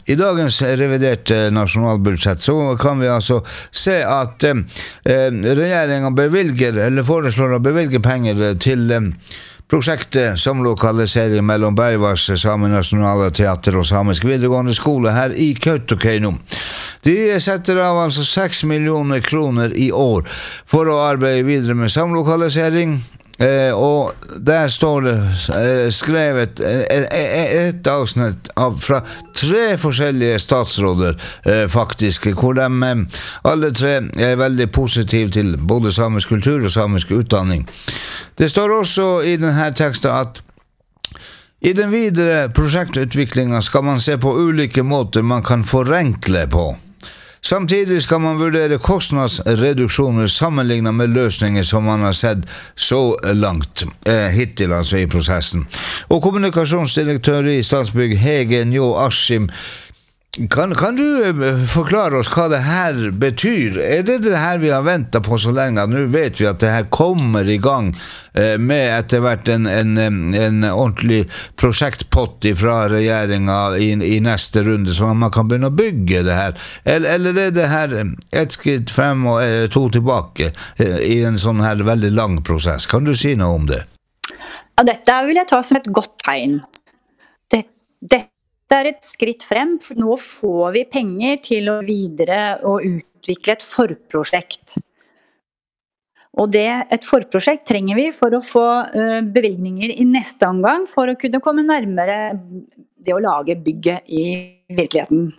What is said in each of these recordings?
I dagens reviderte nasjonalbudsjett så kan vi altså se at regjeringen foreslår å bevilge penger til prosjektet samlokalisering mellom Beaivváš Samenasjonale Teater og Samisk videregående skole her i Kautokeino. De setter av altså 6 millioner kroner i år for å arbeide videre med samlokalisering, og der står det skrevet et avsnitt fra 3 forskjellige statsråder faktisk, hvor de alle 3 veldig positive til både samisk kultur og samisk utdanning. Det står også i denne teksten at i den videre prosjektutviklingen skal man se på ulike måter man kan forenkle på. Samtidig skal man vurdere kostnadsreduksjoner sammenlignet med løsninger som man har sett så langt hittil altså i prosessen. Og kommunikasjonsdirektør i Statsbygg Hege Njå Askim, kan du forklare oss hva det her betyr? Det her vi har ventet på så lenge? Nå vet vi at det her kommer i gang med etter hvert en ordentlig prosjektpott fra regjeringen i neste runde, så man kan begynne å bygge det her. Eller det her et skritt frem og 2 tilbake i en sånn her veldig lang prosess? Kan du si noe om det? Ja, dette vil jeg ta som et godt tegn. Dette et skritt frem, for nå får vi penger til å videre og utvikle et forprosjekt. Og et forprosjekt trenger vi for å få bevilgninger i neste omgang, for å kunne komme nærmere det å lage bygget i virkeligheten.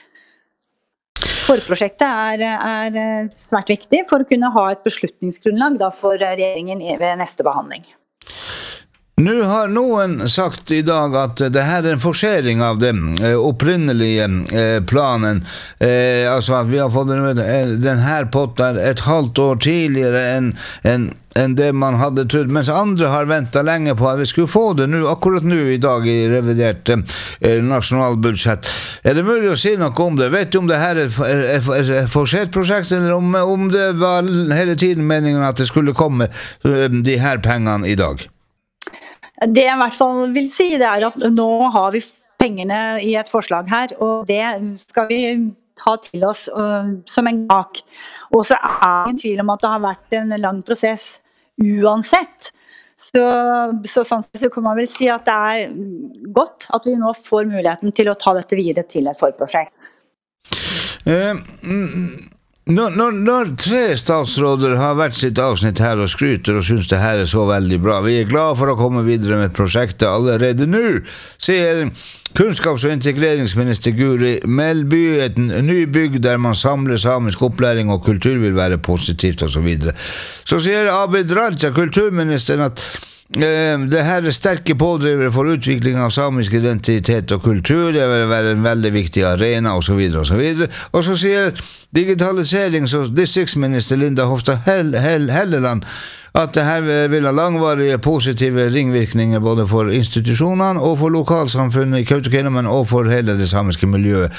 Forprosjektet er svært viktig for å kunne ha et beslutningsgrunnlag for regjeringen ved neste behandling. Nå har noen sagt i dag at det her en forsering av den opprinnelige planen, altså at vi har fått den her potten et halvt år tidligere enn det man hadde trodd, mens andre har ventet lenge på at vi skulle få det akkurat nå i dag i revidert nasjonalbudsjett. Det mulig å si noe om det? Vet du om det her er forsert prosjekt, eller om det var hele tiden meningen at det skulle komme de her pengene i dag? Det jeg i hvert fall vil si, det er at nå har vi pengene i et forslag her, og det skal vi ta til oss som en sak. Og så er det ingen tvil om at det har vært en lang prosess uansett. Så sånn sett så kan man vel si at det er godt at vi nå får muligheten til å ta dette videre til et forprosjekt. Når 3 statsråder har vært sitt avsnitt her og skryter og synes det her er så veldig bra, vi er glad for å komme videre med prosjektet allerede nå, sier kunnskaps- og integreringsminister Guri Melby et ny bygg der man samler samisk opplæring og kultur vil være positivt og så videre. Så sier Abid Raja, kulturministeren, at det her er sterke pådrivere for utvikling av samisk identitet og kultur, det vil være en veldig viktig arena og så videre og så videre. Og så sier digitaliserings- og distriktsminister Linda Hofstad Helleland at det her vil ha langvarige positive ringvirkninger både for institusjonene og for lokalsamfunnet i Kautokeino, men også for hele det samiske miljøet.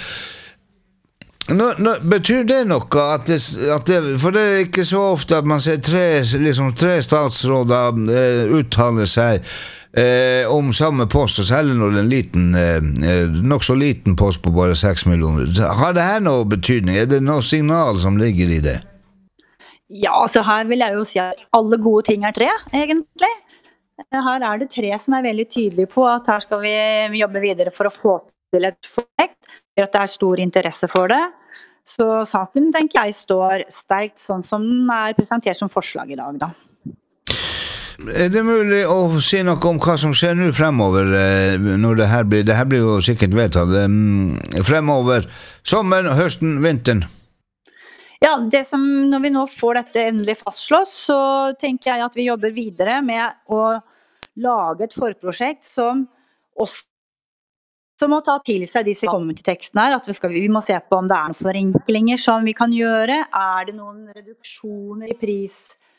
Betyr det noe at det, for det er ikke så ofte at man ser 3 statsråder uttale seg om samme post, og særlig når det er en liten, nok så liten post på bare 6 millioner. Har det her noe betydning? Er det noe signal som ligger i det? Ja, så her vil jeg jo si at alle gode ting er 3, egentlig. Her er det 3 som er veldig tydelige på at her skal vi jobbe videre for å få til et prosjekt, at det er stor interesse for det. Så saken, tenker jeg, står sterkt sånn som den er presentert som forslag i dag, da. Er det mulig å si noe om hva som skjer nå fremover, når det her blir jo sikkert vedtatt, fremover, sommeren, høsten, vinteren? Ja, når vi nå får dette endelig fastslått, så tenker jeg at vi jobber videre med å lage et forprosjekt som også må ta til seg disse kommer til teksten her, at vi må se på om det er noen forenklinger som vi kan gjøre, er det noen reduksjoner i pris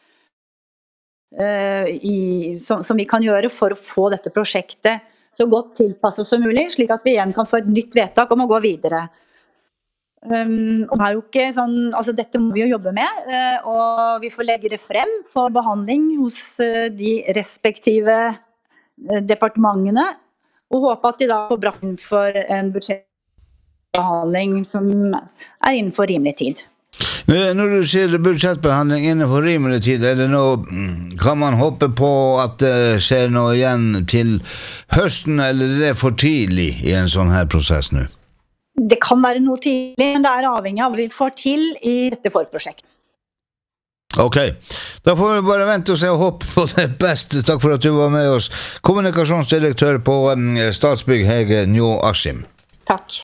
som vi kan gjøre for å få dette prosjektet så godt tilpasset som mulig, slik at vi igjen kan få et nytt vedtak om å gå videre. Og det er jo ikke sånn, altså dette må vi jo jobbe med, og vi får legge det frem for behandling hos de respektive departementene, og håpe at de da får brakt inn for en budsjettbehandling som innenfor rimelig tid. Når du sier budsjettbehandling innenfor rimelig tid, det noe, kan man håpe på at det skjer noe igjen til høsten, eller det for tidlig i en sånn her prosess nå? Det kan være noe tidlig, men det avhengig av hva vi får til i dette forprosjektet. Ok, da får vi bare vente og se og håpe på det beste. Takk for at du var med oss. Kommunikasjonsdirektør på Statsbygg, Hege Njå Askim. Takk.